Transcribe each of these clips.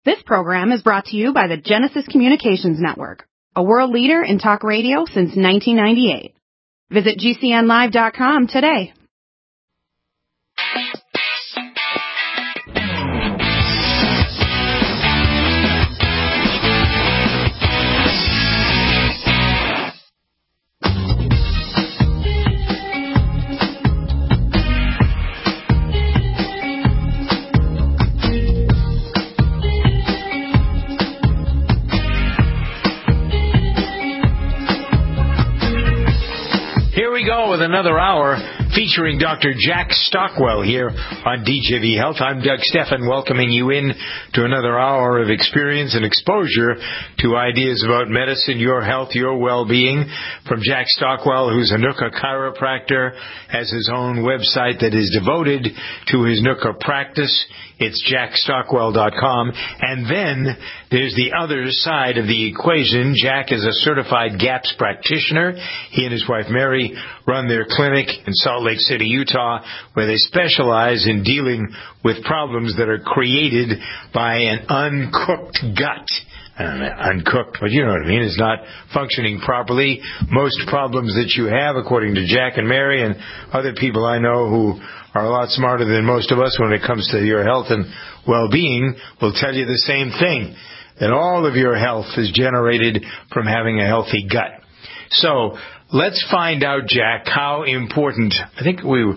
This program is brought to you by the Genesis Communications Network, a world leader in talk radio since 1998. Visit GCNlive.com today. Here we go with another hour featuring Dr. Jack Stockwell here on DJV Health. I'm Doug Steffen, welcoming you in to another hour of experience and exposure to ideas about medicine, your health, your well-being. From Jack Stockwell, who's a NUCCA chiropractor, has his own website that is devoted to his NUCCA practice. It's jackstockwell.com. And then there's the other side of the equation. Jack is a certified GAPS practitioner. He and his wife Mary run their clinic in Salt Lake City, Utah, where they specialize in dealing with problems that are created by an uncooked gut. Uncooked, but you know what I mean. It's not functioning properly. Most problems that you have, according to Jack and Mary and other people I know who are a lot smarter than most of us when it comes to your health and well-being, will tell you the same thing, that all of your health is generated from having a healthy gut. So let's find out, Jack, how important. I think we're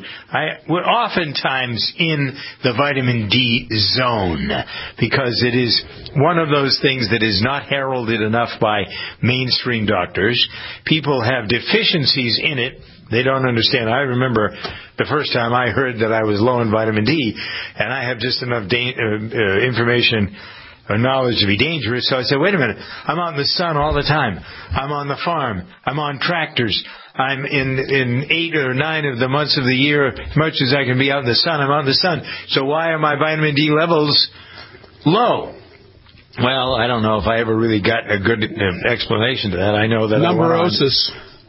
oftentimes in the vitamin D zone because it is one of those things that is not heralded enough by mainstream doctors. People have deficiencies in it. They don't understand. I remember the first time I heard that I was low in vitamin D, and I have just enough information or knowledge to be dangerous. So I said, wait a minute, I'm out in the sun all the time. I'm on the farm. I'm on tractors. I'm in 8 or 9 of the months of the year, as much as I can be out in the sun, I'm out in the sun. So why are my vitamin D levels low? Well, I don't know if I ever really got a good explanation to that. I know that Numberosis.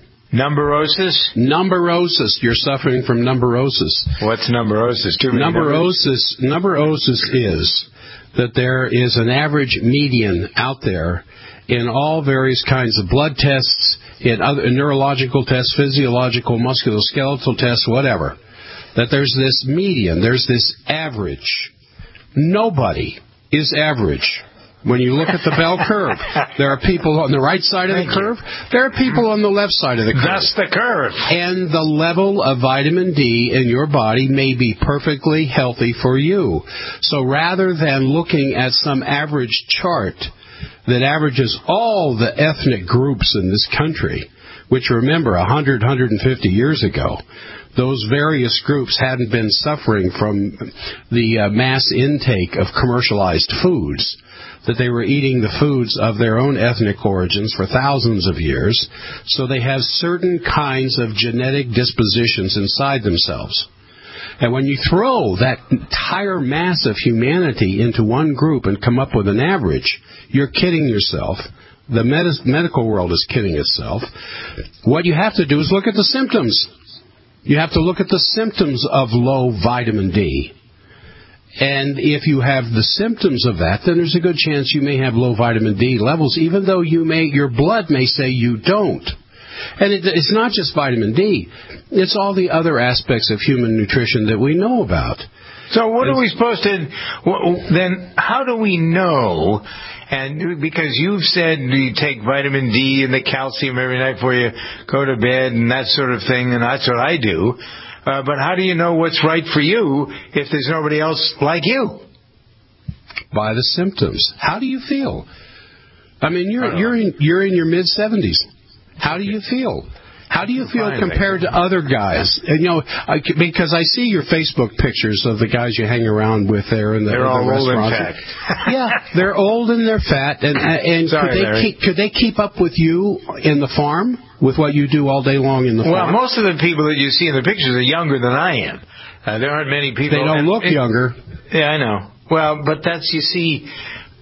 Numberosis. You're suffering from numberosis. What's numberosis? Numberosis is that there is an average median out there in all various kinds of blood tests, in neurological tests, physiological, musculoskeletal tests, whatever, that there's this median, there's this average. Nobody is average. When you look at the bell curve, there are people on the right side of the curve. There are people on the left side of the curve. That's the curve. And the level of vitamin D in your body may be perfectly healthy for you. So rather than looking at some average chart that averages all the ethnic groups in this country, which remember 100, 150 years ago, those various groups hadn't been suffering from the mass intake of commercialized foods, that they were eating the foods of their own ethnic origins for thousands of years, so they have certain kinds of genetic dispositions inside themselves. And when you throw that entire mass of humanity into one group and come up with an average, you're kidding yourself. The medical world is kidding itself. What you have to do is look at the symptoms. You have to look at the symptoms of low vitamin D. And if you have the symptoms of that, then there's a good chance you may have low vitamin D levels, even though your blood may say you don't. And it's not just vitamin D. It's all the other aspects of human nutrition that we know about. So what are we supposed to, then how do we know? And because you've said you take vitamin D and the calcium every night before you go to bed and that sort of thing, and that's what I do. But how do you know what's right for you if there's nobody else like you? By the symptoms. How do you feel? I mean, you're in your mid-70s. How do you feel? How do you feel compared to other guys? And, because I see your Facebook pictures of the guys you hang around with there in the restaurants. They're all old and fat. Yeah, they're old and they're fat. And could they keep up with you in the farm, with what you do all day long in the farm? Well, most of the people that you see in the pictures are younger than I am. There aren't many people. They don't look younger. Yeah, I know. Well, but that's, you see,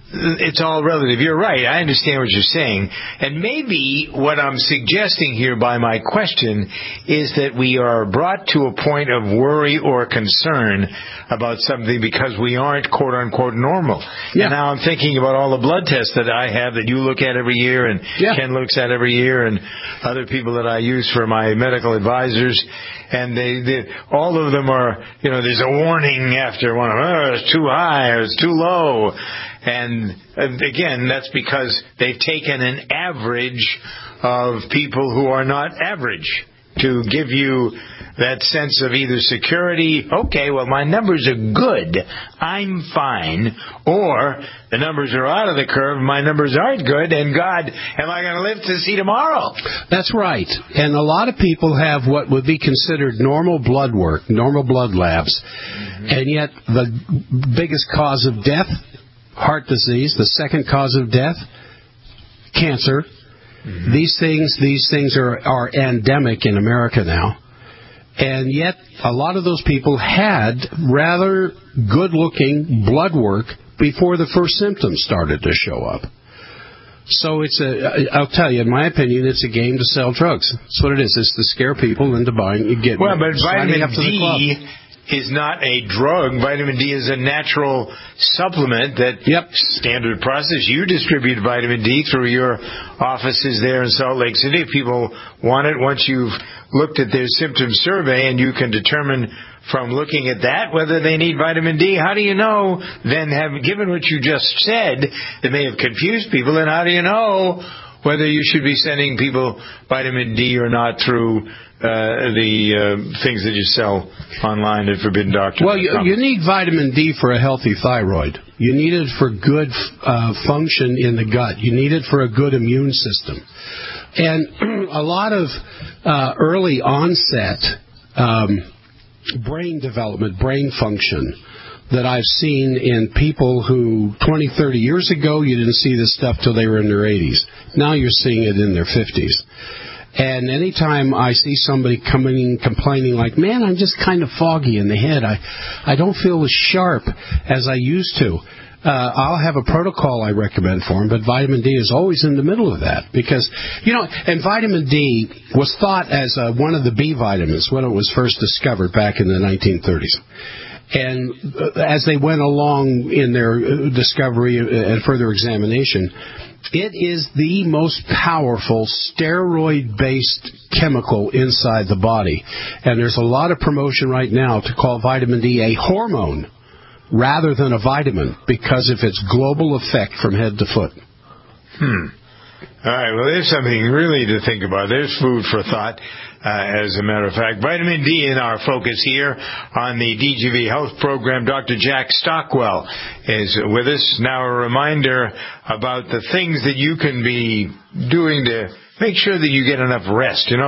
it's all relative. You're right. I understand what you're saying. And maybe what I'm suggesting here by my question is that we are brought to a point of worry or concern about something because we aren't, quote-unquote, normal. Yeah. And now I'm thinking about all the blood tests that I have that you look at every year and Ken looks at every year and other people that I use for my medical advisors. And they all of them are, there's a warning after one of them. It's too high or it's too low. And again, that's because they've taken an average of people who are not average to give you that sense of either security, okay, well, my numbers are good, I'm fine, or the numbers are out of the curve, my numbers aren't good, and God, am I going to live to see tomorrow? That's right. And a lot of people have what would be considered normal blood work, normal blood labs, and yet the biggest cause of death, heart disease, the second cause of death, cancer. These things are endemic in America now. And yet a lot of those people had rather good-looking blood work before the first symptoms started to show up. So I'll tell you, in my opinion, it's a game to sell drugs. That's what it is. It's to scare people into buying. Well, but vitamin D is not a drug. Vitamin D is a natural supplement that standard process. You distribute vitamin D through your offices there in Salt Lake City. If people want it, once you've looked at their symptom survey and you can determine from looking at that whether they need vitamin D, how do you know then, given what you just said, that may have confused people, and how do you know whether you should be sending people vitamin D or not through the things that you sell online at Forbidden Doctor? Well, you need vitamin D for a healthy thyroid. You need it for good function in the gut. You need it for a good immune system. And a lot of early onset brain development, brain function that I've seen in people who 20, 30 years ago, you didn't see this stuff till they were in their 80s. Now you're seeing it in their 50s. And anytime I see somebody coming in complaining like, man, I'm just kind of foggy in the head. I don't feel as sharp as I used to. I'll have a protocol I recommend for them, but vitamin D is always in the middle of that. Because, and vitamin D was thought as one of the B vitamins when it was first discovered back in the 1930s. And as they went along in their discovery and further examination, it is the most powerful steroid-based chemical inside the body. And there's a lot of promotion right now to call vitamin D a hormone rather than a vitamin because of its global effect from head to foot. All right, well, there's something really to think about. There's food for thought. As a matter of fact, vitamin D in our focus here on the DGV Health Program. Dr. Jack Stockwell is with us. Now a reminder about the things that you can be doing to make sure that you get enough rest. I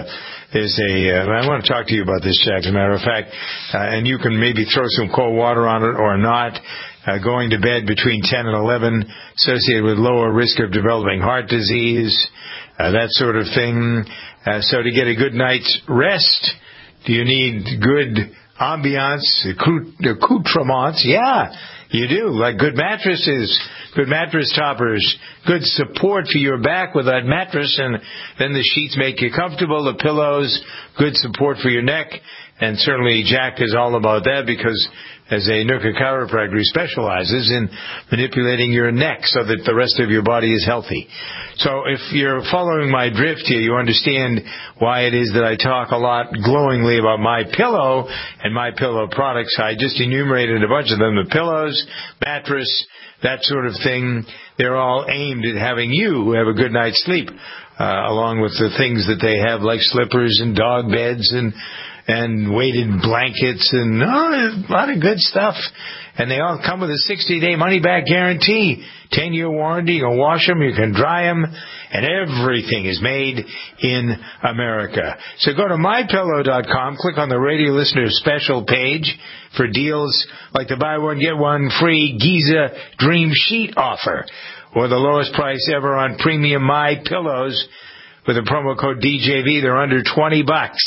want to talk to you about this, Jack, as a matter of fact, and you can maybe throw some cold water on it or not. Going to bed between 10 and 11, associated with lower risk of developing heart disease, that sort of thing. So to get a good night's rest, do you need good ambiance, accoutrements? Yeah, you do. Like good mattresses, good mattress toppers, good support for your back with that mattress, and then the sheets make you comfortable, the pillows, good support for your neck. And certainly Jack is all about that because as a Nooka chiropractor, he specializes in manipulating your neck so that the rest of your body is healthy. So if you're following my drift here, you understand why it is that I talk a lot glowingly about MyPillow and MyPillow products. I just enumerated a bunch of them, the pillows, mattress, that sort of thing. They're all aimed at having you have a good night's sleep, along with the things that they have like slippers and dog beds and weighted blankets and a lot of good stuff. And they all come with a 60-day money-back guarantee, 10-year warranty. You can wash them, you can dry them, and everything is made in America. So go to MyPillow.com, click on the radio listener special page for deals like the buy one, get one free Giza Dream Sheet offer, or the lowest price ever on premium MyPillows with a promo code DJV. They're under $20.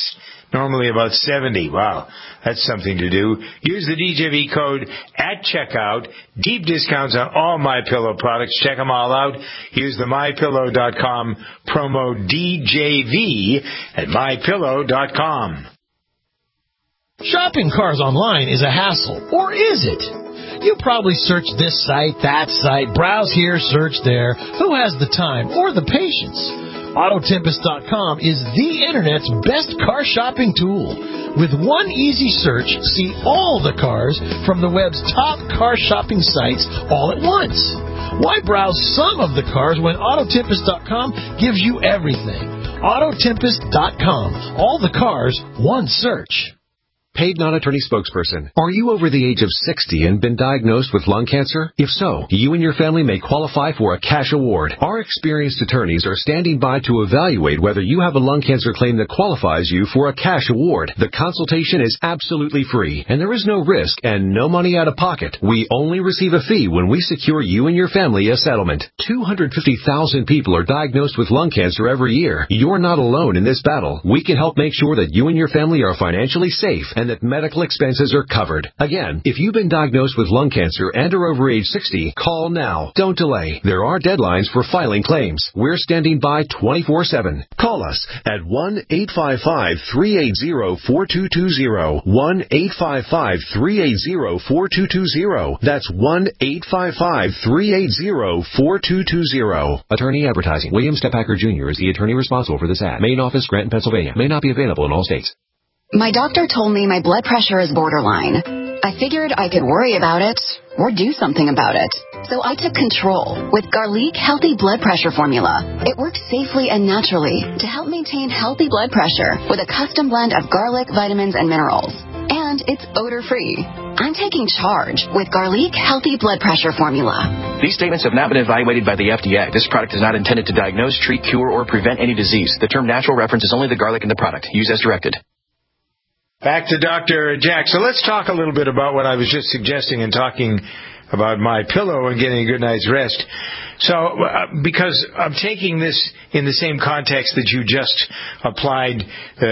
Normally about 70. Wow, that's something to do. Use the DJV code at checkout. Deep discounts on all MyPillow products. Check them all out. Use the MyPillow.com promo DJV at MyPillow.com. Shopping cars online is a hassle, or is it? You probably search this site, that site, browse here, search there. Who has the time or the patience? Autotempest.com is the Internet's best car shopping tool. With one easy search, see all the cars from the web's top car shopping sites all at once. Why browse some of the cars when Autotempest.com gives you everything? Autotempest.com. All the cars, one search. Paid non-attorney spokesperson. Are you over the age of 60 and been diagnosed with lung cancer? If so, you and your family may qualify for a cash award. Our experienced attorneys are standing by to evaluate whether you have a lung cancer claim that qualifies you for a cash award. The consultation is absolutely free, and there is no risk and no money out of pocket. We only receive a fee when we secure you and your family a settlement. 250,000 people are diagnosed with lung cancer every year. You're not alone in this battle. We can help make sure that you and your family are financially safe and that medical expenses are covered. Again, if you've been diagnosed with lung cancer and are over age 60, call now. Don't delay. There are deadlines for filing claims. We're standing by 24/7. Call us at 1-855-380-4220. 1-855-380-4220. That's 1-855-380-4220. Attorney advertising. William Stepacker Jr. is the attorney responsible for this ad. Main office, Granton, Pennsylvania. May not be available in all states. My doctor told me my blood pressure is borderline. I figured I could worry about it or do something about it. So I took control with Garlic Healthy Blood Pressure Formula. It works safely and naturally to help maintain healthy blood pressure with a custom blend of garlic, vitamins, and minerals. And it's odor-free. I'm taking charge with Garlic Healthy Blood Pressure Formula. These statements have not been evaluated by the FDA. This product is not intended to diagnose, treat, cure, or prevent any disease. The term natural references only the garlic in the product. Use as directed. Back to Dr. Jack. So let's talk a little bit about what I was just suggesting and talking about MyPillow and getting a good night's rest. So, because I'm taking this in the same context that you just applied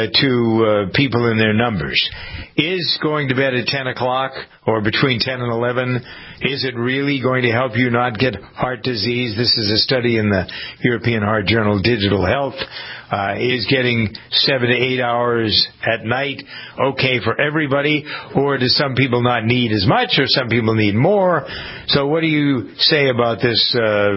to people in their numbers. Is going to bed at 10 o'clock or between 10 and 11, is it really going to help you not get heart disease? This is a study in the European Heart Journal Digital Health. Is getting 7 to 8 hours at night okay for everybody, or do some people not need as much, or some people need more? So what do you say about this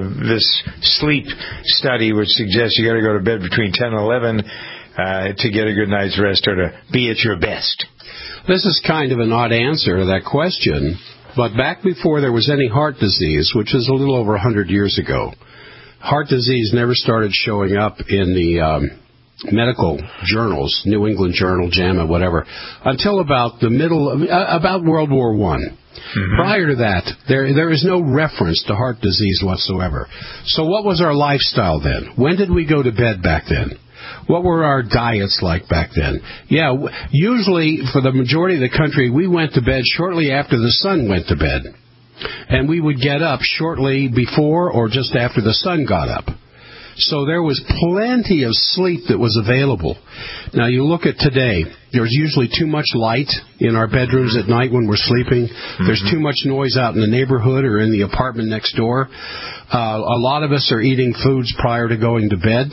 sleep study, which suggests you got to go to bed between 10 and 11 to get a good night's rest or to be at your best? This is kind of an odd answer to that question, but back before there was any heart disease, which was a little over 100 years ago, heart disease never started showing up in the medical journals, New England Journal, JAMA, whatever, until about the about World War I. Mm-hmm. Prior to that, there is no reference to heart disease whatsoever. So what was our lifestyle then? When did we go to bed back then? What were our diets like back then? Yeah, usually for the majority of the country, we went to bed shortly after the sun went to bed. And we would get up shortly before or just after the sun got up. So there was plenty of sleep that was available. Now, you look at today, there's usually too much light in our bedrooms at night when we're sleeping. Mm-hmm. There's too much noise out in the neighborhood or in the apartment next door. A lot of us are eating foods prior to going to bed.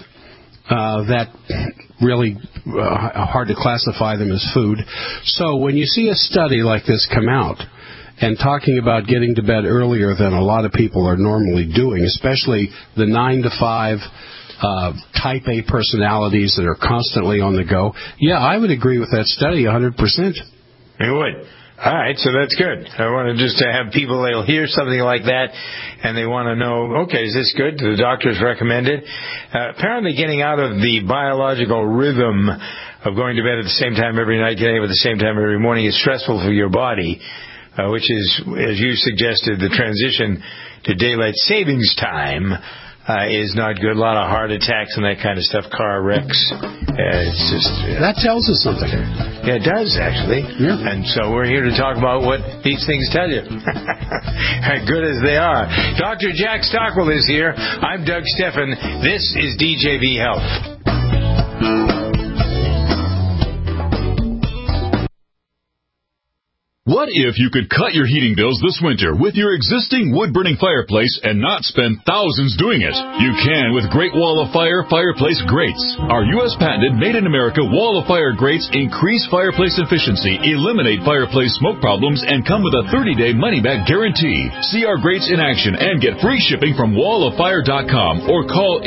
That really hard to classify them as food. So when you see a study like this come out, and talking about getting to bed earlier than a lot of people are normally doing, especially the 9 to 5 type A personalities that are constantly on the go. Yeah, I would agree with that study 100%. You would. All right, so that's good. I want to just have people, they'll hear something like that, and they want to know, okay, is this good? Do the doctors recommend it? Apparently getting out of the biological rhythm of going to bed at the same time every night, getting up at the same time every morning is stressful for your body. Which is, as you suggested, the transition to daylight savings time is not good. A lot of heart attacks and that kind of stuff, car wrecks. It's just that tells us something. Yeah, it does, actually. Yeah. And so we're here to talk about what these things tell you. Good as they are. Dr. Jack Stockwell is here. I'm Doug Steffen. This is DJV Health. What if you could cut your heating bills this winter with your existing wood-burning fireplace and not spend thousands doing it? You can with Great Wall of Fire fireplace grates. Our U.S. patented made-in-America Wall of Fire grates increase fireplace efficiency, eliminate fireplace smoke problems, and come with a 30-day money-back guarantee. See our grates in action and get free shipping from walloffire.com or call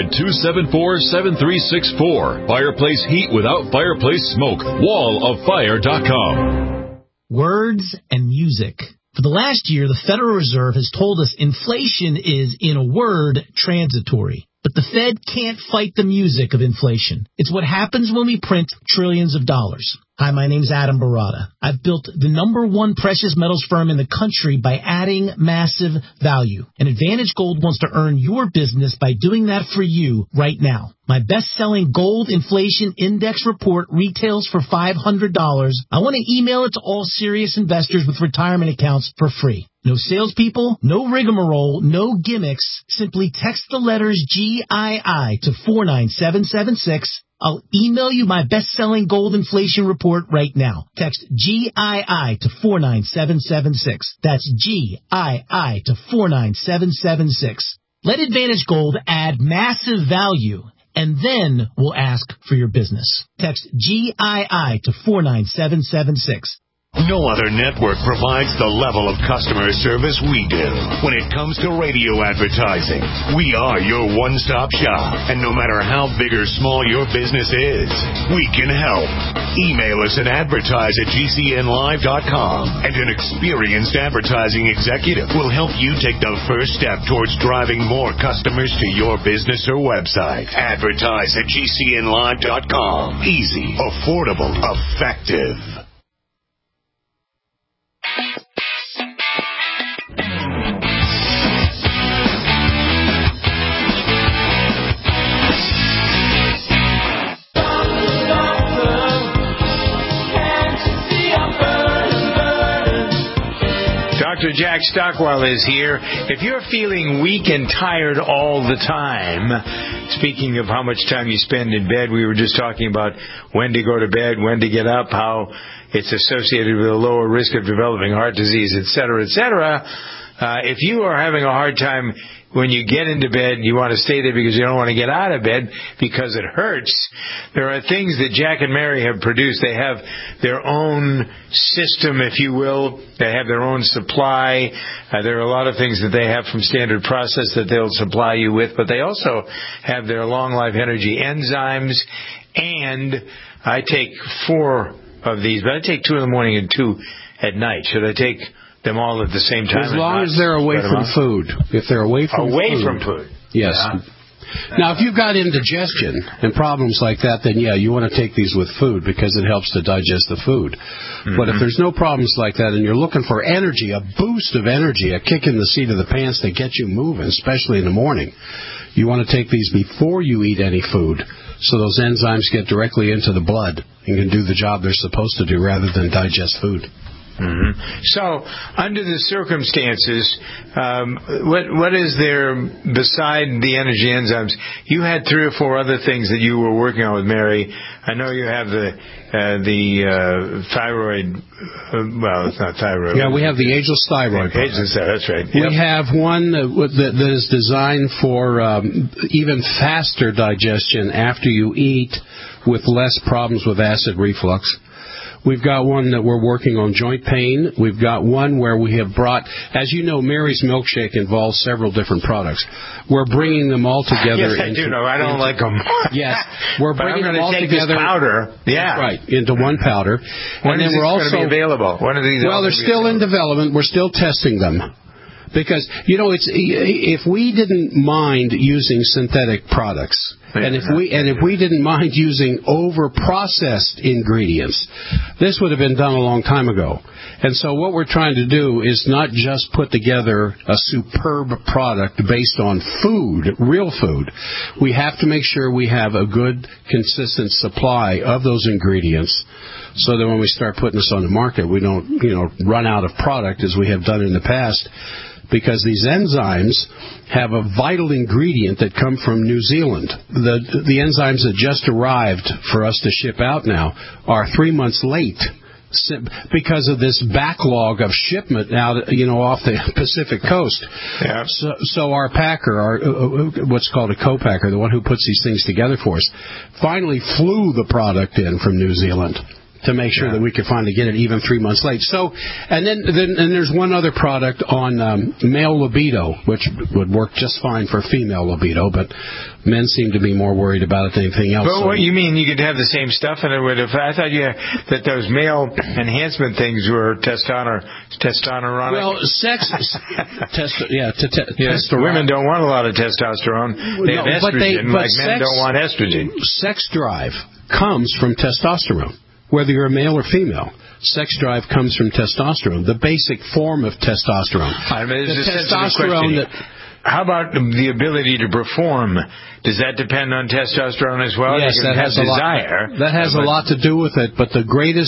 800-274-7364. Fireplace heat without fireplace smoke. walloffire.com. Words and music. For the last year, the Federal Reserve has told us inflation is, in a word, transitory. But the Fed can't fight the music of inflation. It's what happens when we print trillions of dollars. Hi, my name's Adam Barada. I've built the #1 precious metals firm in the country by adding massive value. And Advantage Gold wants to earn your business by doing that for you right now. My best-selling Gold Inflation Index report retails for $500. I want to email it to all serious investors with retirement accounts for free. No salespeople, no rigmarole, no gimmicks. Simply text the letters GII to 49776. I'll email you my best-selling gold inflation report right now. Text GII to 49776. That's GII to 49776. Let Advantage Gold add massive value, and then we'll ask for your business. Text GII to 49776. No other network provides the level of customer service we do. When it comes to radio advertising, we are your one-stop shop. And no matter how big or small your business is, we can help. Email us at advertise@gcnlive.com, and an experienced advertising executive will help you take the first step towards driving more customers to your business or website. Advertise@gcnlive.com. Easy, affordable, effective. Dr. Jack Stockwell is here. If you're feeling weak and tired all the time, speaking of how much time you spend in bed, we were just talking about when to go to bed, when to get up, how it's associated with a lower risk of developing heart disease, et cetera, et cetera. If you are having a hard time when you get into bed, you want to stay there because you don't want to get out of bed because it hurts, there are things that Jack and Mary have produced. They have their own system, if you will. They have their own supply. There are a lot of things that they have from Standard Process that they'll supply you with, but they also have their Long Life Energy enzymes, and I take 4 of these, but I take 2 in the morning and 2 at night. Should I take them all at the same time? As long as they're away from food. If they're away from food. Yes. Yeah. Now, if you've got indigestion and problems like that, then, yeah, you want to take these with food because it helps to digest the food. Mm-hmm. But if there's no problems like that and you're looking for energy, a boost of energy, a kick in the seat of the pants to get you moving, especially in the morning, you want to take these before you eat any food so those enzymes get directly into the blood and can do the job they're supposed to do rather than digest food. Mm-hmm. So, under the circumstances, what is there beside the energy enzymes? You had 3 or 4 other things that you were working on with Mary. I know you have the thyroid. Well, it's not thyroid. Yeah, we have the Ageless Thyroid. Ageless, that's right. We have one that is designed for even faster digestion after you eat, with less problems with acid reflux. We've got one that we're working on joint pain. We've got one where we have brought, as you know, Mary's Milkshake involves several different products. We're bringing them all together. Yes, I do know. I don't like them. Yes, we're bringing them all together. This powder. Yeah, right, into one powder. When is this going to be available? When are these? Well, they're still in development. We're still testing them. Because, you know, if we didn't mind using synthetic products, and if we didn't mind using over-processed ingredients, this would have been done a long time ago. And so what we're trying to do is not just put together a superb product based on food, real food. We have to make sure we have a good, consistent supply of those ingredients so that when we start putting this on the market, we don't, run out of product as we have done in the past. Because these enzymes have a vital ingredient that come from New Zealand. The enzymes that just arrived for us to ship out now are 3 months late because of this backlog of shipment out, off the Pacific coast. Yeah. So our packer, what's called a co-packer, the one who puts these things together for us, finally flew the product in from New Zealand to make sure that we could finally get it even 3 months late. So, and then there's one other product on male libido, which would work just fine for female libido, but men seem to be more worried about it than anything else. But what you mean, you could have the same stuff and it would have, I thought that those male enhancement things were testosterone. Well, testosterone. Women don't want a lot of testosterone. They have estrogen, but men don't want estrogen. Sex drive comes from testosterone. Whether you're a male or female, sex drive comes from testosterone, the basic form of testosterone. How about the ability to perform? Does that depend on testosterone as well? Yes, that has a lot to do with it. But the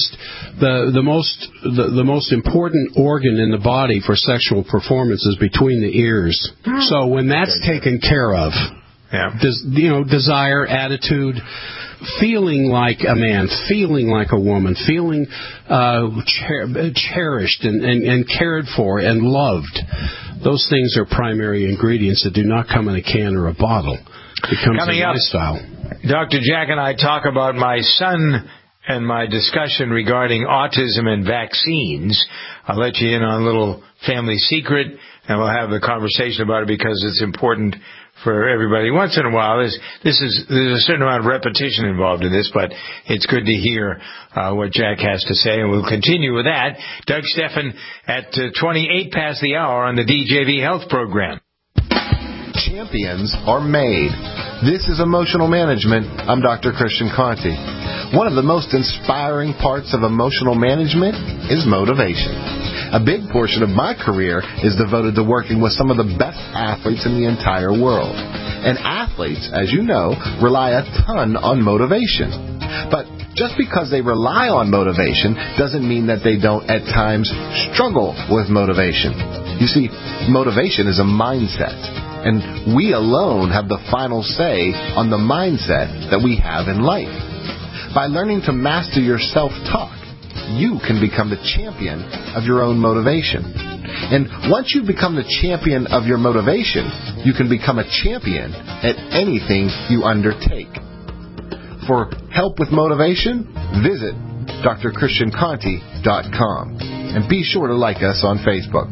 most important organ in the body for sexual performance is between the ears. So when that's taken care of, desire, attitude, feeling like a man, feeling like a woman, feeling cherished and cared for and loved. Those things are primary ingredients that do not come in a can or a bottle. It comes Coming in up, lifestyle. Dr. Jack and I talk about my son and my discussion regarding autism and vaccines. I'll let you in on a little family secret, and we'll have the conversation about it because it's important for everybody. Once in a while, there's a certain amount of repetition involved in this, but it's good to hear what Jack has to say, and we'll continue with that. Doug Stephan at 28 past the hour on the DJV Health Program. Champions are made. This is Emotional Management. I'm Dr. Christian Conti. One of the most inspiring parts of emotional management is motivation. A big portion of my career is devoted to working with some of the best athletes in the entire world. And athletes, as you know, rely a ton on motivation. But just because they rely on motivation doesn't mean that they don't at times struggle with motivation. You see, motivation is a mindset. And we alone have the final say on the mindset that we have in life. By learning to master your self-talk, you can become the champion of your own motivation. And once you become the champion of your motivation, you can become a champion at anything you undertake. For help with motivation, visit drchristianconti.com. And be sure to like us on Facebook.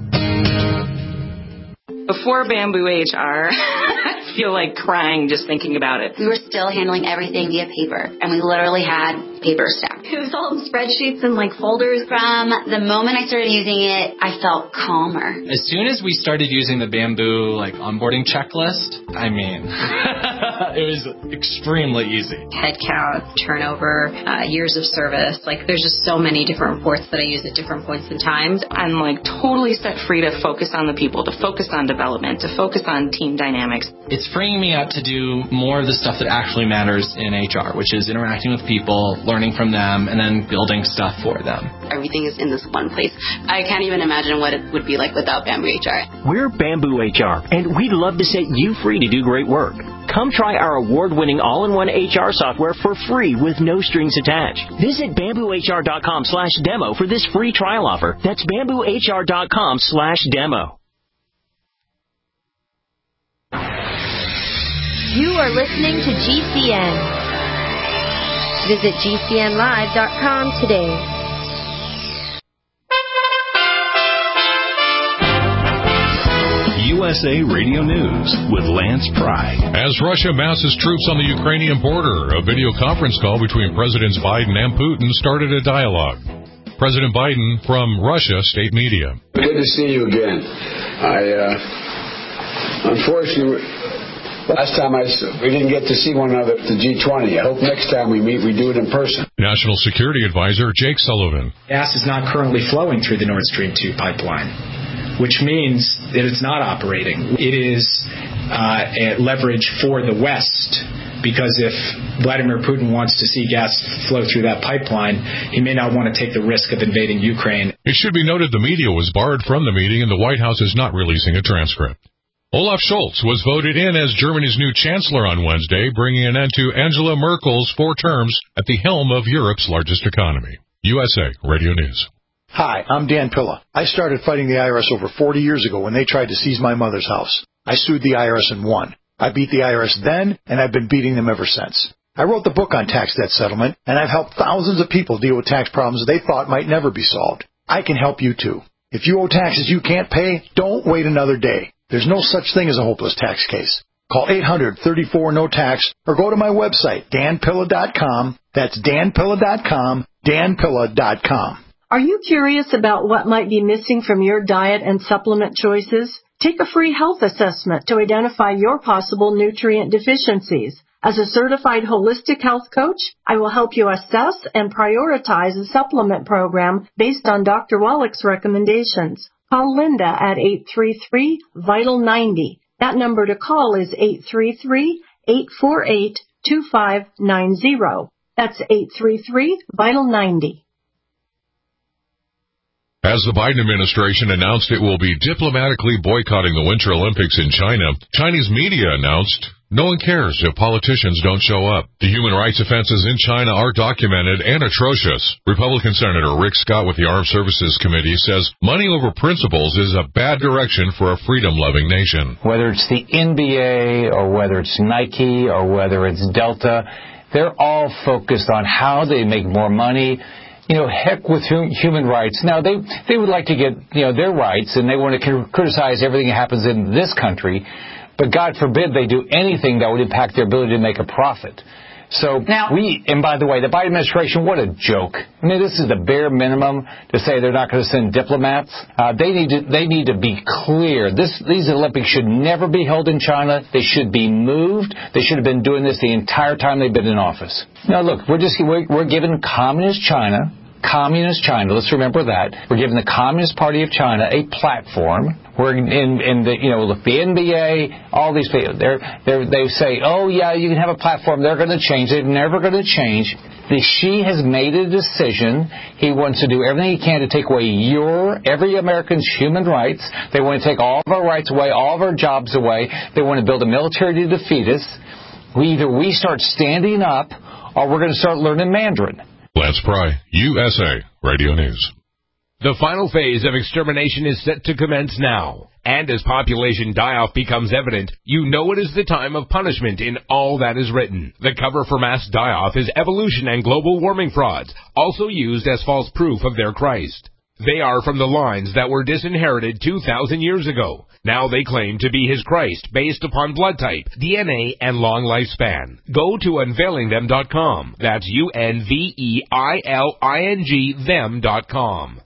Before Bamboo HR, I feel like crying just thinking about it. We were still handling everything via paper, and we literally had paper stack. It was all in spreadsheets and folders. From the moment I started using it, I felt calmer. As soon as we started using the Bamboo onboarding checklist, it was extremely easy. Head count, turnover, years of service. There's just so many different reports that I use at different points in time. I'm totally set free to focus on the people, to focus on development, to focus on team dynamics. It's freeing me up to do more of the stuff that actually matters in HR, which is interacting with people, learning from them, and then building stuff for them. Everything is in this one place. I can't even imagine what it would be like without Bamboo HR. We're Bamboo HR, and we'd love to set you free to do great work. Come try our award-winning all-in-one HR software for free with no strings attached. Visit bamboohr.com/demo for this free trial offer. That's bamboohr.com/demo. You are listening to GCN. Visit GCNlive.com today. USA Radio News with Lance Pry. As Russia masses troops on the Ukrainian border, a video conference call between Presidents Biden and Putin started a dialogue. President Biden from Russia State Media. Good to see you again. Unfortunately, last time we didn't get to see one another at the G20. I hope next time we meet, we do it in person. National Security Advisor Jake Sullivan. Gas is not currently flowing through the Nord Stream 2 pipeline, which means that it's not operating. It is a leverage for the West, because if Vladimir Putin wants to see gas flow through that pipeline, he may not want to take the risk of invading Ukraine. It should be noted the media was barred from the meeting, and the White House is not releasing a transcript. Olaf Scholz was voted in as Germany's new chancellor on Wednesday, bringing an end to Angela Merkel's 4 terms at the helm of Europe's largest economy. USA Radio News. Hi, I'm Dan Pilla. I started fighting the IRS over 40 years ago when they tried to seize my mother's house. I sued the IRS and won. I beat the IRS then, and I've been beating them ever since. I wrote the book on tax debt settlement, and I've helped thousands of people deal with tax problems they thought might never be solved. I can help you too. If you owe taxes you can't pay, don't wait another day. There's no such thing as a hopeless tax case. Call 800-34-NO-TAX or go to my website, danpilla.com. That's danpilla.com, danpilla.com. Are you curious about what might be missing from your diet and supplement choices? Take a free health assessment to identify your possible nutrient deficiencies. As a certified holistic health coach, I will help you assess and prioritize a supplement program based on Dr. Wallach's recommendations. Call Linda at 833-VITAL-90. That number to call is 833-848-2590. That's 833-VITAL-90. As the Biden administration announced it will be diplomatically boycotting the Winter Olympics in China, Chinese media announced no one cares if politicians don't show up. The human rights offenses in China are documented and atrocious. Republican Senator Rick Scott with the Armed Services Committee says money over principles is a bad direction for a freedom-loving nation. Whether it's the NBA or whether it's Nike or whether it's Delta, they're all focused on how they make more money. Heck with human rights. Now, they would like to get, their rights, and they want to criticize everything that happens in this country, but God forbid they do anything that would impact their ability to make a profit. So and by the way, the Biden administration, what a joke. I mean, this is the bare minimum to say they're not going to send diplomats. They need to be clear. These Olympics should never be held in China. They should be moved. They should have been doing this the entire time they've been in office. Now, look, we're giving communist China, let's remember that. We're giving the Communist Party of China a platform. We're in the NBA, all these people, they say, oh yeah, you can have a platform. They're going to change. They're never going to change. Xi has made a decision. He wants to do everything he can to take away every American's human rights. They want to take all of our rights away, all of our jobs away. They want to build a military to defeat us. Either we start standing up or we're going to start learning Mandarin. Lance Pry, USA Radio News. The final phase of extermination is set to commence now. And as population die-off becomes evident, you know it is the time of punishment in all that is written. The cover for mass die-off is evolution and global warming frauds, also used as false proof of their Christ. They are from the lines that were disinherited 2,000 years ago. Now they claim to be his Christ based upon blood type, DNA, and long lifespan. Go to unveilingthem.com. That's UNVEILING them.com.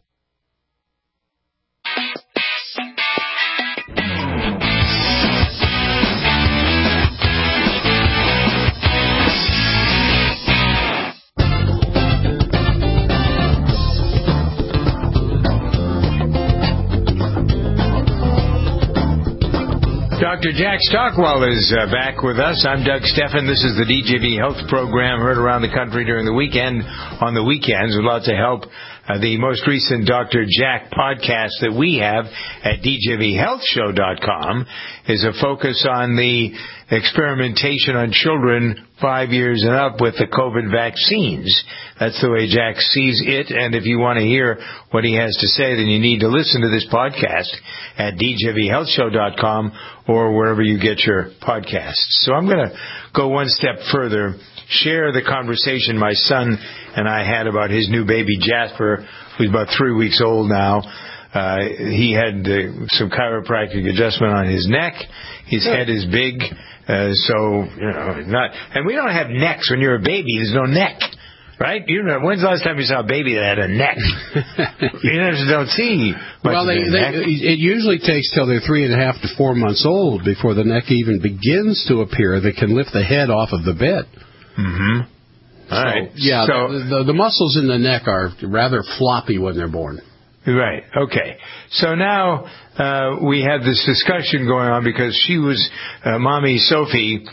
Dr. Jack Stockwell is back with us. I'm Doug Steffen. This is the DJV Health Program heard around the country during the weekend, on the weekends, with lots of help. The most recent Dr. Jack podcast that we have at DJVHealthShow.com is a focus on the experimentation on children 5 years and up with the COVID vaccines. That's the way Jack sees it. And if you want to hear what he has to say, then you need to listen to this podcast at DJVHealthShow.com or wherever you get your podcasts. So I'm going to go one step further, share the conversation my son and I had about his new baby Jasper, who's about 3 weeks old now. He had some chiropractic adjustment on his neck. His head is big, and we don't have necks when you're a baby. There's no neck, right? When's the last time you saw a baby that had a neck? You just don't see much of their neck. It usually takes till they're 3.5 to 4 months old before the neck even begins to appear that can lift the head off of the bed. Mm-hmm. All right. Yeah, so, the muscles in the neck are rather floppy when they're born. Right. Okay. So now we had this discussion going on because she was, Mommy Sophie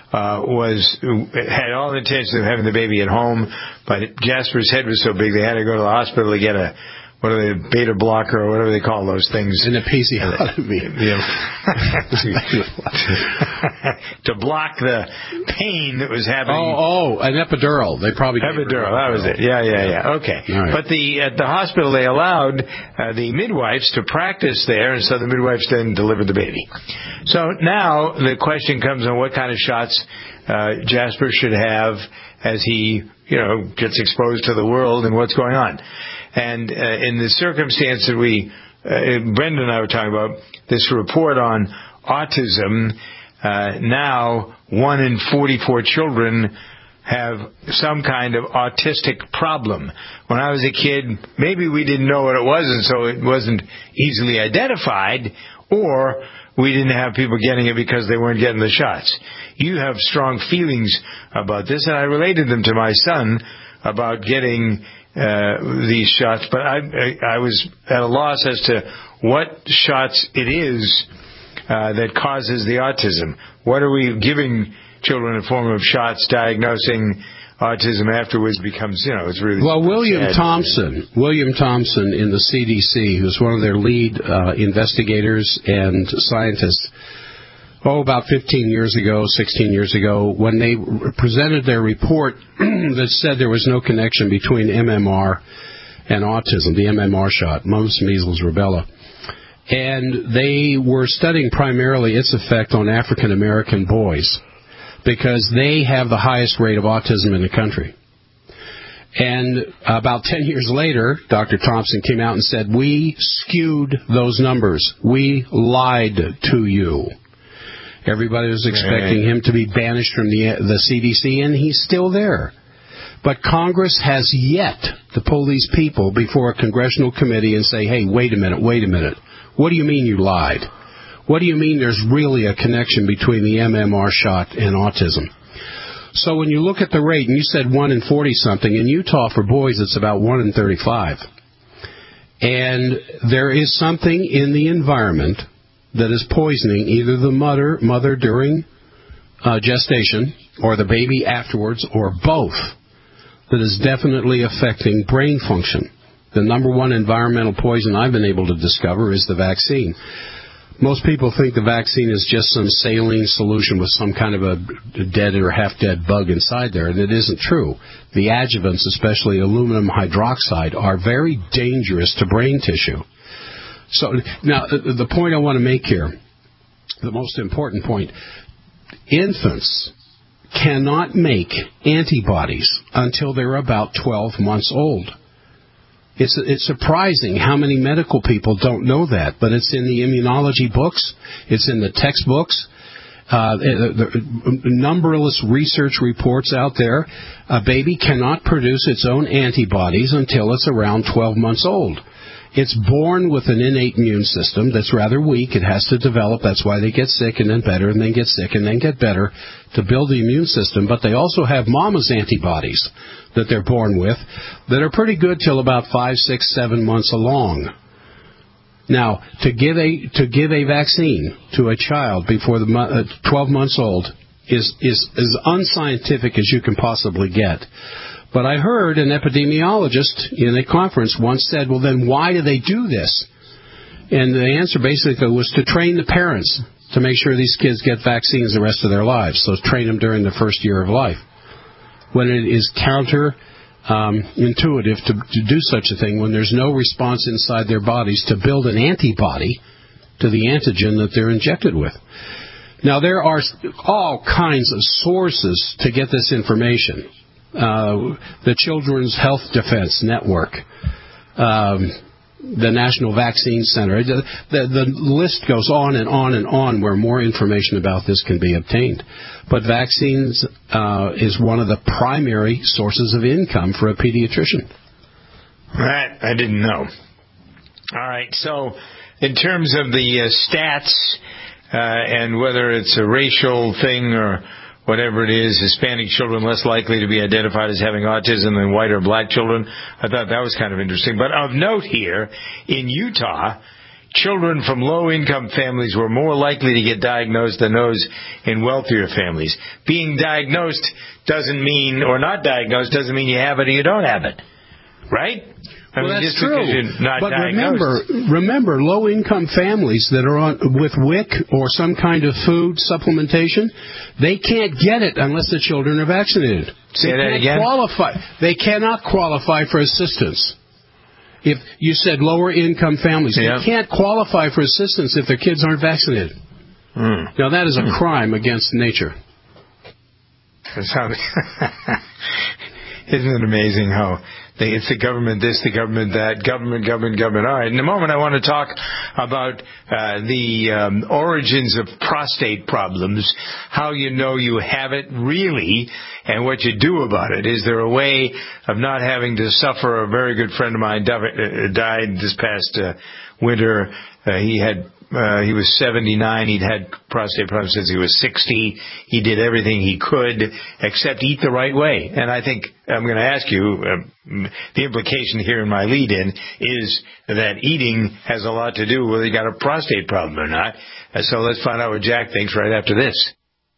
had all the intention of having the baby at home, but Jasper's head was so big they had to go to the hospital to get what are they, beta blocker or whatever they call those things. An episiotomy. To block the pain that was happening. Oh, an epidural. They probably epidural. That was it. Yeah. Okay. Right. But at the hospital, they allowed the midwives to practice there, and so the midwives then delivered the baby. So now the question comes on what kind of shots Jasper should have as he, gets exposed to the world and what's going on. And in the circumstance that Brenda and I were talking about, this report on autism, now 1 in 44 children have some kind of autistic problem. When I was a kid, maybe we didn't know what it was, and so it wasn't easily identified, or we didn't have people getting it because they weren't getting the shots. You have strong feelings about this, and I related them to my son about getting these shots, but I was at a loss as to what shots it is that causes the autism. What are we giving children in the form of shots diagnosing autism afterwards becomes, it's really... Well, William Thompson in the CDC, who's one of their lead investigators and scientists, about 16 years ago, when they presented their report that said there was no connection between MMR and autism, the MMR shot, mumps, measles, rubella. And they were studying primarily its effect on African American boys because they have the highest rate of autism in the country. And about 10 years later, Dr. Thompson came out and said, we skewed those numbers. We lied to you. Everybody was expecting him to be banished from the CDC, and he's still there. But Congress has yet to pull these people before a congressional committee and say, hey, wait a minute. What do you mean you lied? What do you mean there's really a connection between the MMR shot and autism? So when you look at the rate, and you said 1 in 40-something, in Utah for boys it's about 1 in 35. And there is something in the environment that is poisoning either the mother during gestation or the baby afterwards or both that is definitely affecting brain function. The number one environmental poison I've been able to discover is the vaccine. Most people think the vaccine is just some saline solution with some kind of a dead or half-dead bug inside there, and it isn't true. The adjuvants, especially aluminum hydroxide, are very dangerous to brain tissue. So now, the point I want to make here, the most important point, infants cannot make antibodies until they're about 12 months old. It's surprising how many medical people don't know that, but it's in the immunology books, it's in the textbooks, numberless research reports out there. A baby cannot produce its own antibodies until it's around 12 months old. It's born with an innate immune system that's rather weak. It has to develop. That's why they get sick and then better and then get sick and then get better to build the immune system. But they also have mama's antibodies that they're born with that are pretty good till about 5, 6, 7 months along. Now, to give a vaccine to a child before 12 months old is as unscientific as you can possibly get. But I heard an epidemiologist in a conference once said, well, then why do they do this? And the answer basically was to train the parents to make sure these kids get vaccines the rest of their lives. So train them during the first year of life. When it is intuitive to do such a thing when there's no response inside their bodies to build an antibody to the antigen that they're injected with. Now, there are all kinds of sources to get this information. The Children's Health Defense Network, the National Vaccine Center. The list goes on and on and on where more information about this can be obtained. But vaccines is one of the primary sources of income for a pediatrician. That I didn't know. All right, so in terms of the stats and whether it's a racial thing or whatever it is, Hispanic children less likely to be identified as having autism than white or black children. I thought that was kind of interesting. But of note here, in Utah, children from low-income families were more likely to get diagnosed than those in wealthier families. Being diagnosed doesn't mean, or not diagnosed doesn't mean you have it or you don't have it. Right? Well, that's just true. because you're not but diagnosed. remember, low-income families that are on with WIC or some kind of food supplementation, they can't get it unless the children are vaccinated. Say that again? They cannot qualify for assistance. If you said lower-income families, they can't qualify for assistance if their kids aren't vaccinated. Now, that is a crime against nature. Isn't it amazing how it's the government this, the government that, government. All right, in a moment I want to talk about the origins of prostate problems, how you know you have it really, and what you do about it. Is there a way of not having to suffer? A very good friend of mine died this past winter. He was 79. He'd had prostate problems since he was 60. He did everything he could except eat the right way. And I think I'm going to ask you, the implication here in my lead-in is that eating has a lot to do whether you got a prostate problem or not. So let's find out what Jack thinks right after this.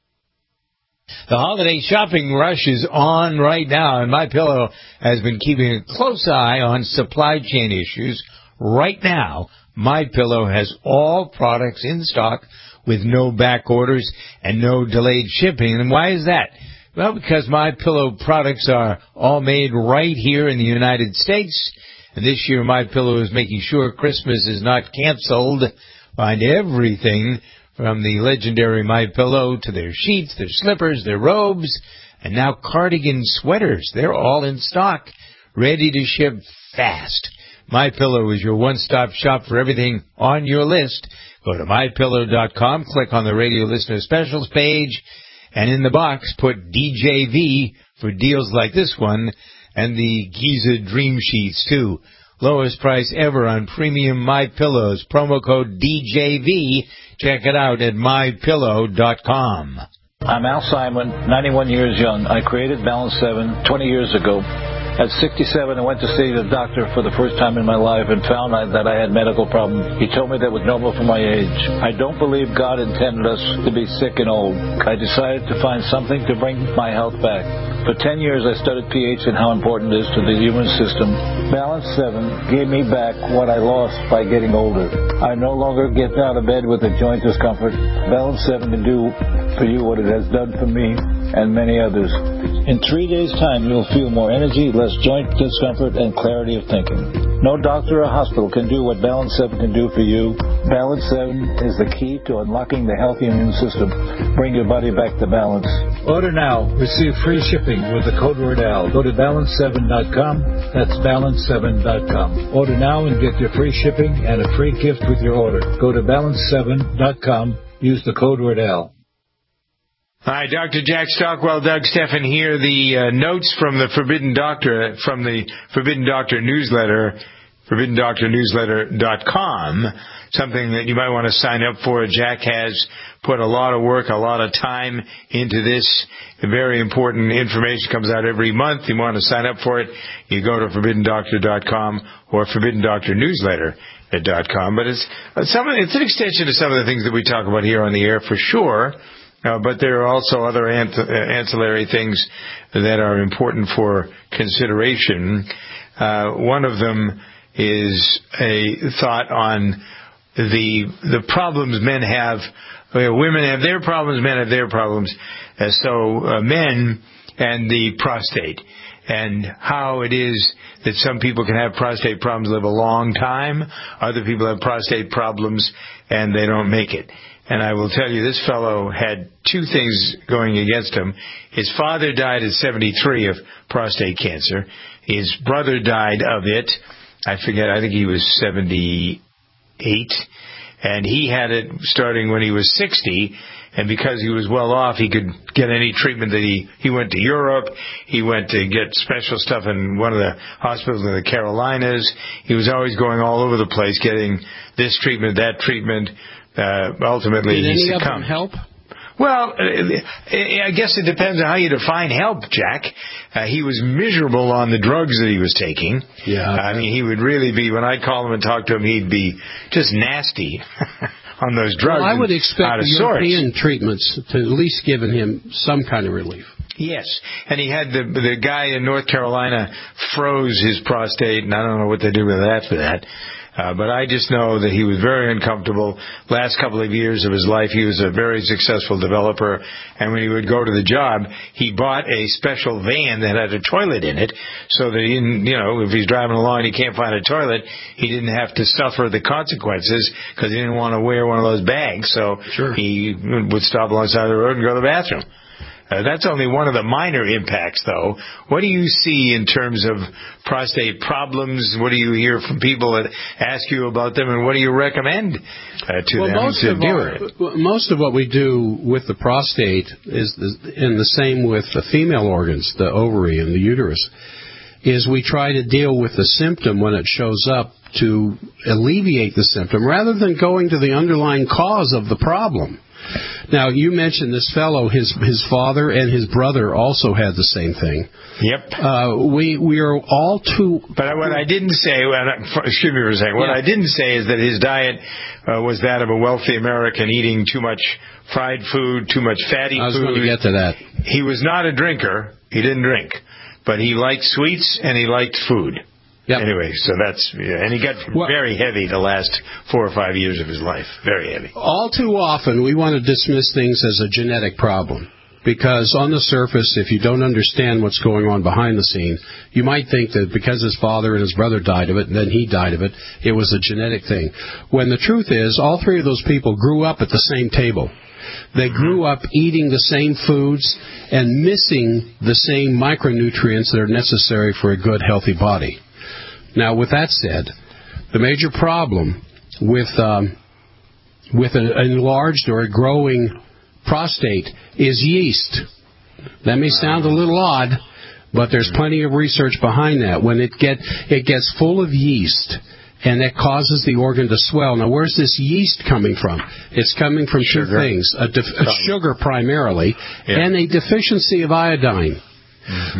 The holiday shopping rush is on right now, and MyPillow has been keeping a close eye on supply chain issues. Right now, MyPillow has all products in stock with no back orders and no delayed shipping. And why is that? Well, because MyPillow products are all made right here in the United States. And this year, MyPillow is making sure Christmas is not canceled. Find everything from the legendary MyPillow to their sheets, their slippers, their robes, and now cardigan sweaters. They're all in stock, ready to ship fast. MyPillow is your one-stop shop for everything on your list. Go to MyPillow.com, click on the radio listener specials page, and in the box put DJV for deals like this one, and the Giza Dream Sheets too. Lowest price ever on premium MyPillows. Promo code DJV. Check it out at MyPillow.com. I'm Al Simon, 91 years young. I created Balance 7 20 years ago. At 67, I went to see the doctor for the first time in my life and found that I had medical problems. He told me that was normal for my age. I don't believe God intended us to be sick and old. I decided to find something to bring my health back. For 10 years, I studied pH and how important it is to the human system. Balance 7 gave me back what I lost by getting older. I no longer get out of bed with a joint discomfort. Balance 7 can do for you what it has done for me and many others. In 3 days' time, you'll feel more energy, less joint discomfort, and clarity of thinking. No doctor or hospital can do what Balance 7 can do for you. Balance 7 is the key to unlocking the healthy immune system. Bring your body back to balance. Order now. Receive free shipping with the code word AL. Go to balance7.com. That's balance7.com. Order now and get your free shipping and a free gift with your order. Go to balance7.com. Use the code word AL. Hi, Dr. Jack Stockwell, Doug Steffen here. The notes from the Forbidden Doctor, from the Forbidden Doctor newsletter, ForbiddenDoctorNewsletter.com, something that you might want to sign up for. Jack has put a lot of work, a lot of time into this. Very important information comes out every month. You want to sign up for it, you go to ForbiddenDoctor.com or ForbiddenDoctorNewsletter.com. But it's an extension of some of the things that we talk about here on the air for sure. But there are also other ancillary things that are important for consideration. One of them is a thought on the problems men have. Women have their problems, men have their problems. So men and the prostate, and how it is that some people can have prostate problems, live a long time. Other people have prostate problems and they don't make it. And I will tell you, this fellow had two things going against him. His father died at 73 of prostate cancer. His brother died of it. I think he was 78. And he had it starting when he was 60. And because he was well off, he could get any treatment that he went to Europe. He went to get special stuff in one of the hospitals in the Carolinas. He was always going all over the place, getting this treatment, that treatment. Ultimately, he succumbed. Did any of them help? Well, I guess it depends on how you define help, Jack. He was miserable on the drugs that he was taking. Yeah. I mean, he would really be, when I'd call him and talk to him, he'd be just nasty on those drugs. Well, I would expect the European treatments to at least given him some kind of relief. Yes, and he had the guy in North Carolina froze his prostate, and I don't know what they do with that for that. But I just know that he was very uncomfortable. Last couple of years of his life, he was a very successful developer. And when he would go to the job, he bought a special van that had a toilet in it so that he didn't, if he's driving along and he can't find a toilet, he didn't have to suffer the consequences because he didn't want to wear one of those bags. So he would stop alongside the road and go to the bathroom. That's only one of the minor impacts, though. What do you see in terms of prostate problems? What do you hear from people that ask you about them, and what do you recommend to them to do? Most of what we do with the prostate is in the same with the female organs, the ovary and the uterus, is we try to deal with the symptom when it shows up to alleviate the symptom rather than going to the underlying cause of the problem. Now, you mentioned this fellow, his father and his brother also had the same thing. Yep. We are all too... But what I didn't say, excuse me for a second, what I didn't say is that his diet was that of a wealthy American eating too much fried food, too much fatty food. I was going to get to that. He was not a drinker. He didn't drink. But he liked sweets and he liked food. Yep. Anyway, so and he got very heavy the last 4 or 5 years of his life. Very heavy. All too often, we want to dismiss things as a genetic problem. Because on the surface, if you don't understand what's going on behind the scene, you might think that because his father and his brother died of it, and then he died of it, it was a genetic thing. When the truth is, all three of those people grew up at the same table. They grew up eating the same foods and missing the same micronutrients that are necessary for a good, healthy body. Now, with that said, the major problem with an enlarged or a growing prostate is yeast. That may sound a little odd, but there's plenty of research behind that. When it gets full of yeast, and that causes the organ to swell. Now, where's this yeast coming from? It's coming from two things: sugar primarily, and a deficiency of iodine. Mm-hmm.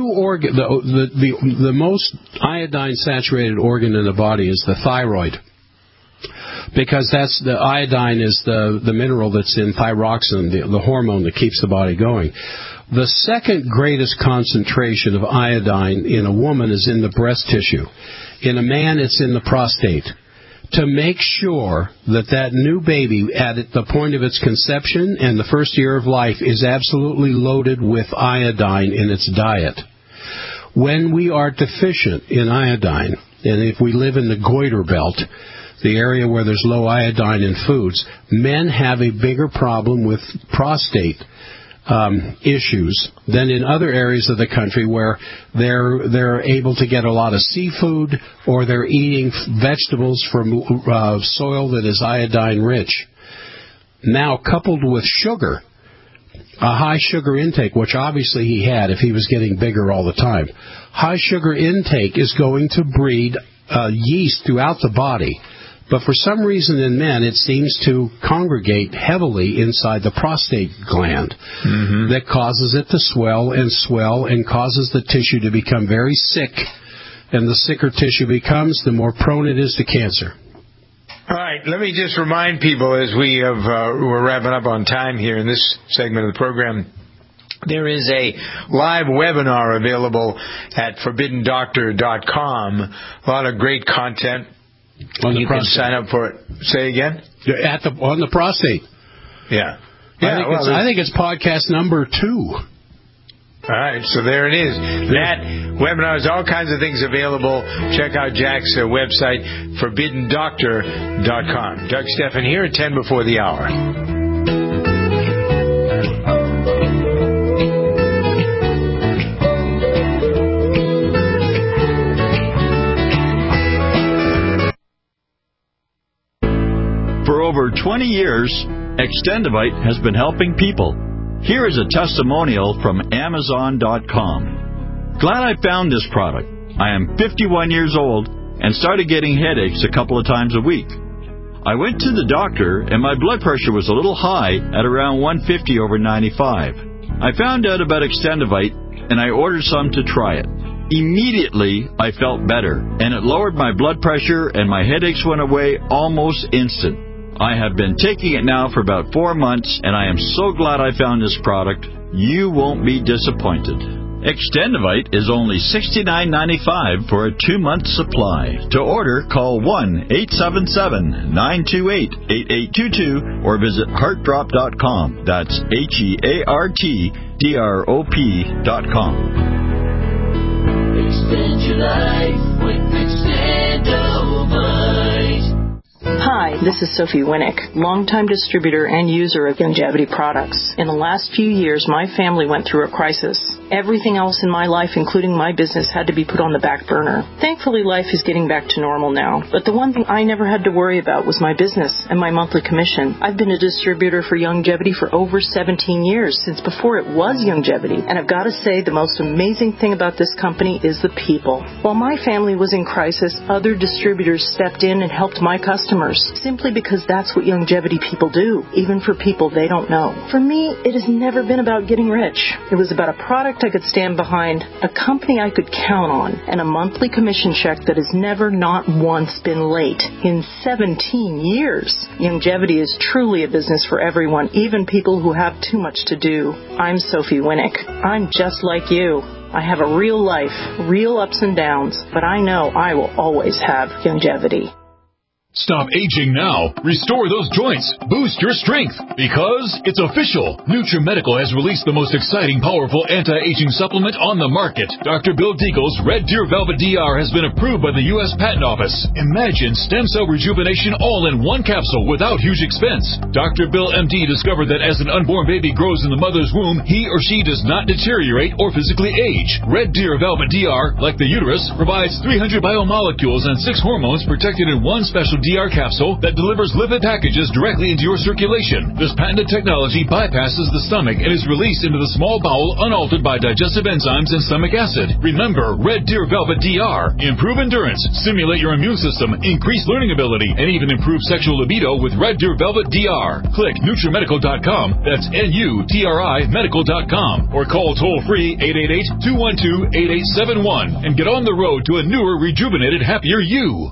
The most iodine-saturated organ in the body is the thyroid, because that's the iodine is the mineral that's in thyroxine, the hormone that keeps the body going. The second greatest concentration of iodine in a woman is in the breast tissue. In a man, it's in the prostate. To make sure that new baby at the point of its conception and the first year of life is absolutely loaded with iodine in its diet. When we are deficient in iodine, and if we live in the goiter belt, the area where there's low iodine in foods, men have a bigger problem with prostate issues than in other areas of the country where they're able to get a lot of seafood, or they're eating vegetables from soil that is iodine rich. Now, coupled with sugar, a high sugar intake, which obviously he had if he was getting bigger all the time, high sugar intake is going to breed yeast throughout the body. But for some reason in men, it seems to congregate heavily inside the prostate gland that causes it to swell and causes the tissue to become very sick. And the sicker tissue becomes, the more prone it is to cancer. All right, let me just remind people as we're wrapping up on time here in this segment of the program. There is a live webinar available at ForbiddenDoctor.com. A lot of great content. You can sign up for it. Say again? On the prostate. Yeah. I think it's podcast number 2. All right, so there it is. That webinar has all kinds of things available. Check out Jack's website, ForbiddenDoctor.com. Doug Stephan here at 10 before the hour. For over 20 years, Extendivite has been helping people. Here is a testimonial from Amazon.com. Glad I found this product. I am 51 years old and started getting headaches a couple of times a week. I went to the doctor and my blood pressure was a little high at around 150 over 95. I found out about Extendivite and I ordered some to try it. Immediately, I felt better, and it lowered my blood pressure and my headaches went away almost instant. I have been taking it now for about 4 months, and I am so glad I found this product. You won't be disappointed. Extendivite is only $69.95 for a 2-month supply. To order, call 1-877-928-8822 or visit heartdrop.com. That's HEARTDROP.com. Extend your life with Extendivite. Hi, this is Sophie Winnick, longtime distributor and user of Youngevity products. In the last few years, my family went through a crisis. Everything else in my life, including my business, had to be put on the back burner. Thankfully, life is getting back to normal now. But the one thing I never had to worry about was my business and my monthly commission. I've been a distributor for Youngevity for over 17 years, since before it was Youngevity. And I've got to say, the most amazing thing about this company is the people. While my family was in crisis, other distributors stepped in and helped my customers, simply because that's what Youngevity people do, even for people they don't know. For me, it has never been about getting rich. It was about a product I could stand behind, a company I could count on, and a monthly commission check that has never, not once, been late. In 17 years, Youngevity is truly a business for everyone, even people who have too much to do. I'm Sophie Winnick. I'm just like you. I have a real life, real ups and downs, but I know I will always have Youngevity. Stop aging now. Restore those joints. Boost your strength. Because it's official. NutriMedical has released the most exciting, powerful anti-aging supplement on the market. Dr. Bill Deagle's Red Deer Velvet DR has been approved by the U.S. Patent Office. Imagine stem cell rejuvenation all in one capsule without huge expense. Dr. Bill MD discovered that as an unborn baby grows in the mother's womb, he or she does not deteriorate or physically age. Red Deer Velvet DR, like the uterus, provides 300 biomolecules and 6 hormones protected in one special DR capsule that delivers lipid packages directly into your circulation. This patented technology bypasses the stomach and is released into the small bowel unaltered by digestive enzymes and stomach acid. Remember, Red Deer Velvet DR. Improve endurance, stimulate your immune system, increase learning ability, and even improve sexual libido with Red Deer Velvet DR. Click NutriMedical.com, that's NUTRI Medical.com, or call toll-free 888-212-8871 and get on the road to a newer, rejuvenated, happier you.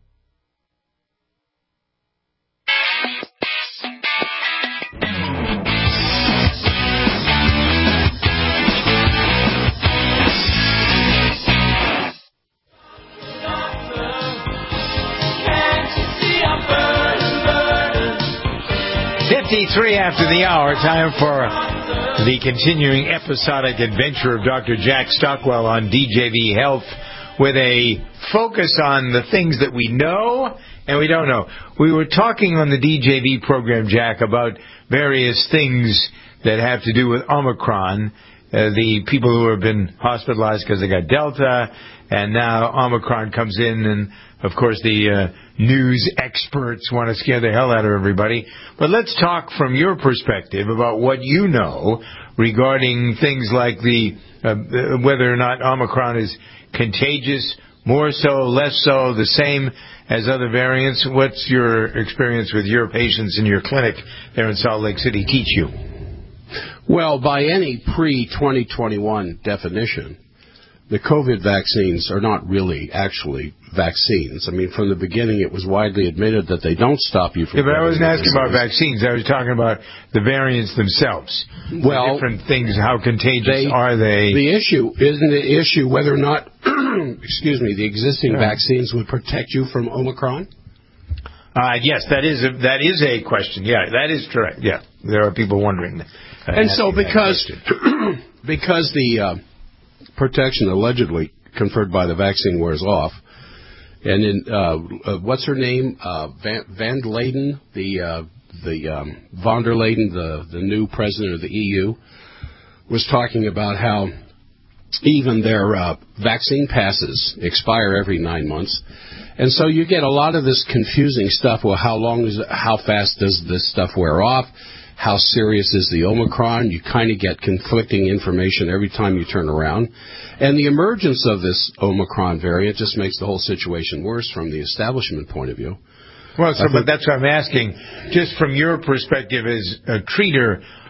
After the hour, time for the continuing episodic adventure of Dr. Jack Stockwell on DJV Health, with a focus on the things that we know and we don't know. We were talking on the DJV program, Jack, about various things that have to do with Omicron, the people who have been hospitalized because they got Delta, and now Omicron comes in, and of course the news experts want to scare the hell out of everybody. But let's talk from your perspective about what you know regarding things like the whether or not Omicron is contagious, more so, less so, the same as other variants. What's your experience with your patients in your clinic there in Salt Lake City teach you? Well, by any pre-2021 definition, the COVID vaccines are not really actually vaccines. I mean, from the beginning, it was widely admitted that they don't stop you from... Yeah, but I wasn't asking about vaccines. I was talking about the variants themselves. Well, the different things, how contagious are they? The issue, isn't the issue whether or not, the existing vaccines would protect you from Omicron? Yes, that is a question. Yeah, that is correct. Yeah, there are people wondering. And so because the protection allegedly conferred by the vaccine wears off, and in what's her name, Van Leyden, von der Leyen, the new president of the EU, was talking about how even their vaccine passes expire every 9 months, and so you get a lot of this confusing stuff. Well, how fast does this stuff wear off? How serious is the Omicron? You kind of get conflicting information every time you turn around. And the emergence of this Omicron variant just makes the whole situation worse from the establishment point of view. Well, but that's what I'm asking. Just from your perspective as a treater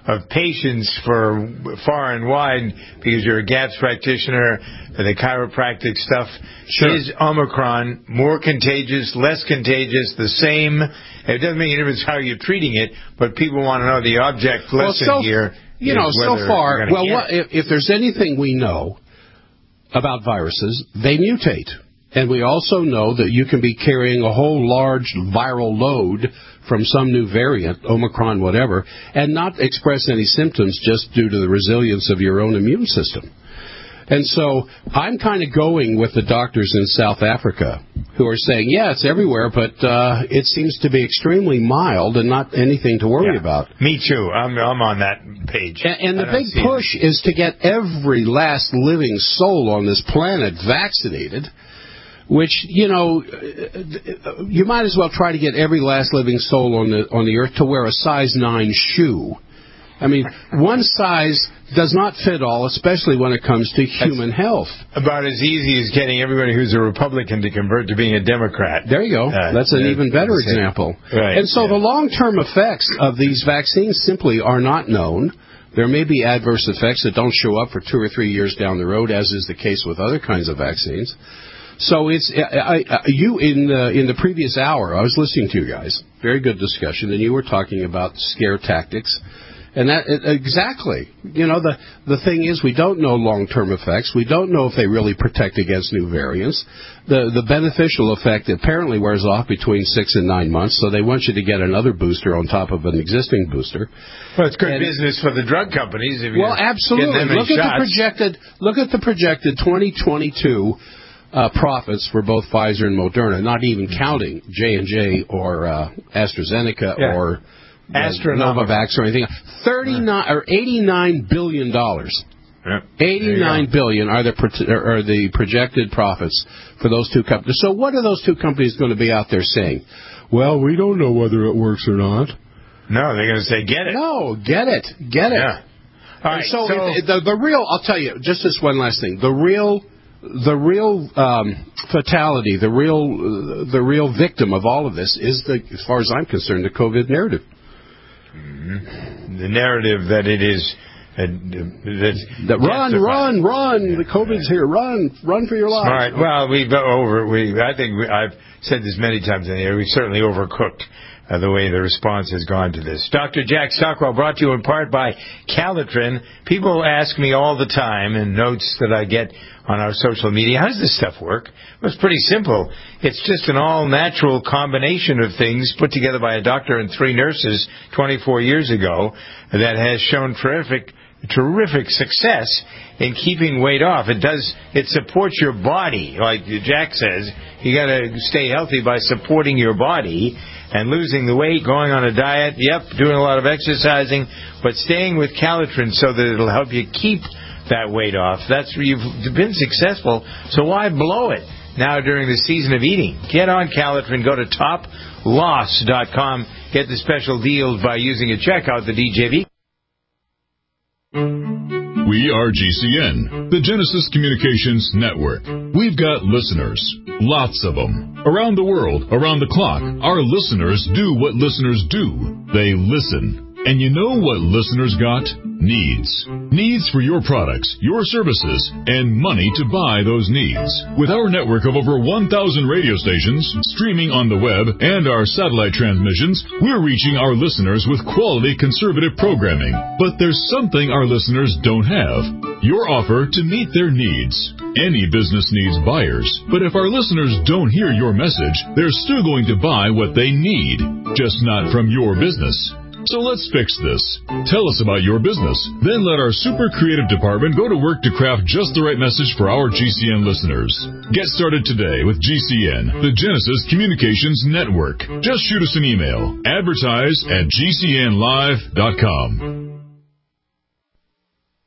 of patients for far and wide, because you're a GAPS practitioner for the chiropractic stuff. Sure. Is Omicron more contagious, less contagious, the same? It doesn't make any difference how you're treating it, but people want to know the object lesson here. You know, so far, if there's anything we know about viruses, they mutate. And we also know that you can be carrying a whole large viral load from some new variant, Omicron, whatever, and not express any symptoms just due to the resilience of your own immune system. And so I'm kind of going with the doctors in South Africa who are saying, yeah, it's everywhere, but it seems to be extremely mild and not anything to worry about. Me too. I'm on that page. And the big push is to get every last living soul on this planet vaccinated, which, you know, you might as well try to get every last living soul on the earth to wear a size 9 shoe. I mean, one size does not fit all, especially when it comes to human health. About as easy as getting everybody who's a Republican to convert to being a Democrat. There you go. That's an even better example. Right. And so the long-term effects of these vaccines simply are not known. There may be adverse effects that don't show up for 2 or 3 years down the road, as is the case with other kinds of vaccines. So it's in the previous hour, I was listening to you guys. Very good discussion, and you were talking about scare tactics. And that exactly, you know, the thing is, we don't know long-term effects. We don't know if they really protect against new variants. The beneficial effect apparently wears off between 6 and 9 months, so they want you to get another booster on top of an existing booster. Well, it's good business for the drug companies. If well, absolutely. Look at the projected 2022 profits for both Pfizer and Moderna, not even counting J&J or AstraZeneca or Novavax or anything. $89 billion. Yep. $89 billion are the projected profits for those two companies. So what are those two companies going to be out there saying? Well, we don't know whether it works or not. No, they're going to say, get it. No, get it. Yeah. All right. So the real, I'll tell you, just this one last thing. The real fatality, the real victim of all of this is, as far as I'm concerned, the COVID narrative. Mm-hmm. The narrative that it is run, the COVID's here, run for your life. Smart. Well, I think I've said this many times in here. We've certainly overcooked the way the response has gone to this. Dr. Jack Stockwell, brought to you in part by Calitrin. People ask me all the time in notes that I get on our social media, how does this stuff work? Well, it's pretty simple. It's just an all-natural combination of things put together by a doctor and 3 nurses 24 years ago that has shown terrific success in keeping weight off. It supports your body, like Jack says. You got to stay healthy by supporting your body and losing the weight, going on a diet, doing a lot of exercising, but staying with Calitrin so that it'll help you keep that weight off. You've been successful, so why blow it now during the season of eating? Get on Calitrin. Go to toploss.com. Get the special deals by using a checkout, the DJV. We are GCN, the Genesis Communications Network. We've got listeners, lots of them. Around the world, around the clock, our listeners do what listeners do. They listen. And you know what listeners got? Needs. Needs for your products, your services, and money to buy those needs. With our network of over 1,000 radio stations, streaming on the web, and our satellite transmissions, we're reaching our listeners with quality conservative programming. But there's something our listeners don't have. Your offer to meet their needs. Any business needs buyers, but if our listeners don't hear your message, they're still going to buy what they need, just not from your business. So let's fix this. Tell us about your business. Then let our super creative department go to work to craft just the right message for our GCN listeners. Get started today with GCN, the Genesis Communications Network. Just shoot us an email. Advertise at GCNlive.com.